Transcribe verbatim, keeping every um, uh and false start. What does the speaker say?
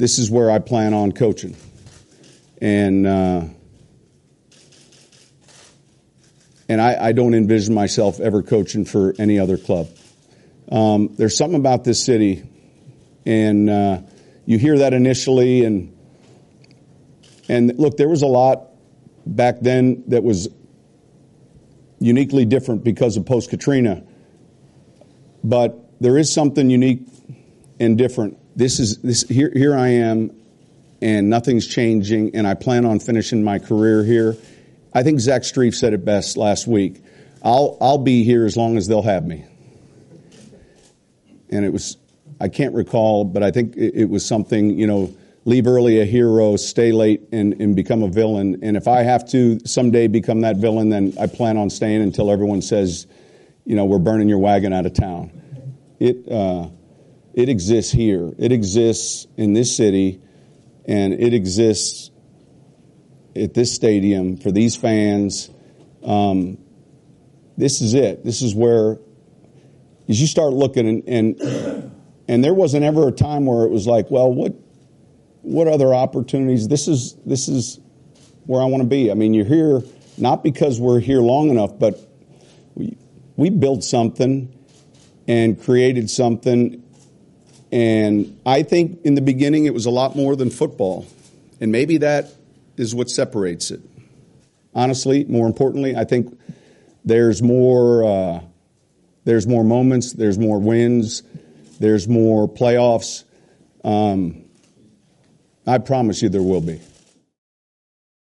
this is where I plan on coaching. And uh, and I, I don't envision myself ever coaching for any other club. Um, there's something about this city, and uh, you hear that initially, and and look, there was a lot back then that was uniquely different because of post-Katrina, but there is something unique and different. This is this here. Here I am, and nothing's changing, and I plan on finishing my career here. I think Zach Strief said it best last week. I'll I'll be here as long as they'll have me. And it was, I can't recall, but I think it, it was something, you know, leave early a hero, stay late, and, and become a villain. And if I have to someday become that villain, then I plan on staying until everyone says, you know, we're burning your wagon out of town. It uh, it exists here. It exists in this city, and it exists at this stadium for these fans. Um, this is it. This is where, as you start looking, and, and and there wasn't ever a time where it was like, well, what what other opportunities? This is this is where I want to be. I mean, you're here not because we're here long enough, but we we built something and created something. And I think in the beginning it was a lot more than football, and maybe that is what separates it. Honestly, more importantly, I think there's more uh, there's more moments, there's more wins, there's more playoffs. Um, I promise you there will be.